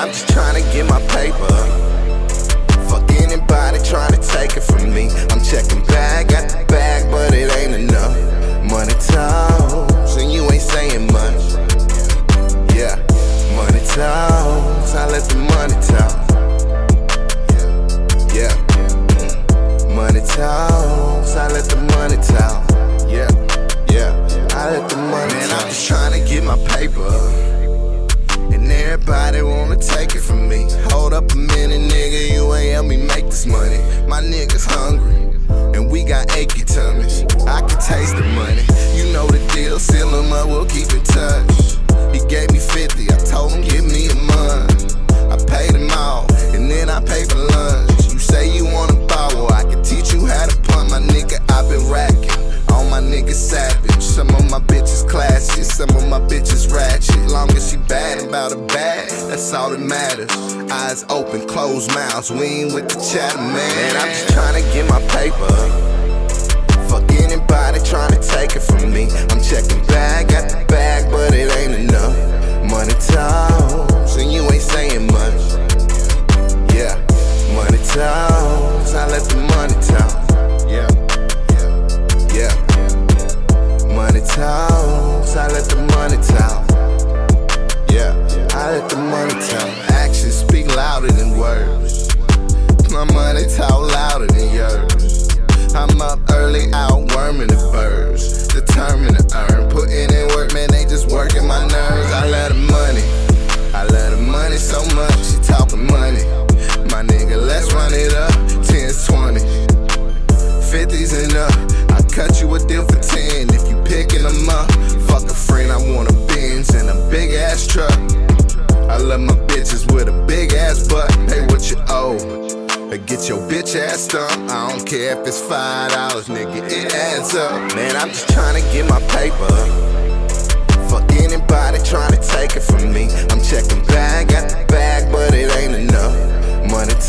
I'm just trying to get my paper. Fuck anybody trying to take it from me. I'm checking bag, got the bag, but it ain't enough. Money talks, and you ain't saying much. Yeah, money talks, I let the money talk. Yeah, money talks, I let the money talk. Yeah, I let the money talk. Man, I'm just trying to get my paper, and everybody wanna take it from me. Hold up a minute, nigga, you ain't help me make this money. My niggas hungry, and we got achy tummies. I can taste the money, you know the deal. Seal them up, we'll keep in touch. He gave me 50, I told him give me a month. I paid him off, and then I paid for lunch. You say you wanna buy, well I can teach you how to punt. My nigga, I've been racking. All my niggas savage, some of my bitches classy, some of my bitches ratchet. Long as she bad about her bag, that's all that matters. Eyes open, closed mouths, we ain't with the chatter, man. Man, I'm just trying to get my paper. Fuck anybody trying to take it from me. I'm checking bag, got the bag, but it ain't enough. Money talks, and you ain't saying much. Yeah, money talks, I let the money talk. Yeah. Money talks, I let the money talk. Yeah, I let the money talk. Actions speak louder than words. My money talk louder than yours. I'm up early, out worming the birds. Determined to earn, putting in work, man, they just working my nerves. I love the money so much, she talking money. My nigga, let's run it up, 10s, 20, 50s and up. I cut you a deal for 10 if you picking them up. Fuck a friend, I want a Benz and a big ass truck. I love my bitches with a big ass butt. Pay what you owe, or get your bitch ass stumped. I don't care if it's $5, nigga, it adds up. Man, I'm just trying to get my paper. Fuck anybody trying to take it from me. I'm checking bag, got the bag, but it ain't enough. Money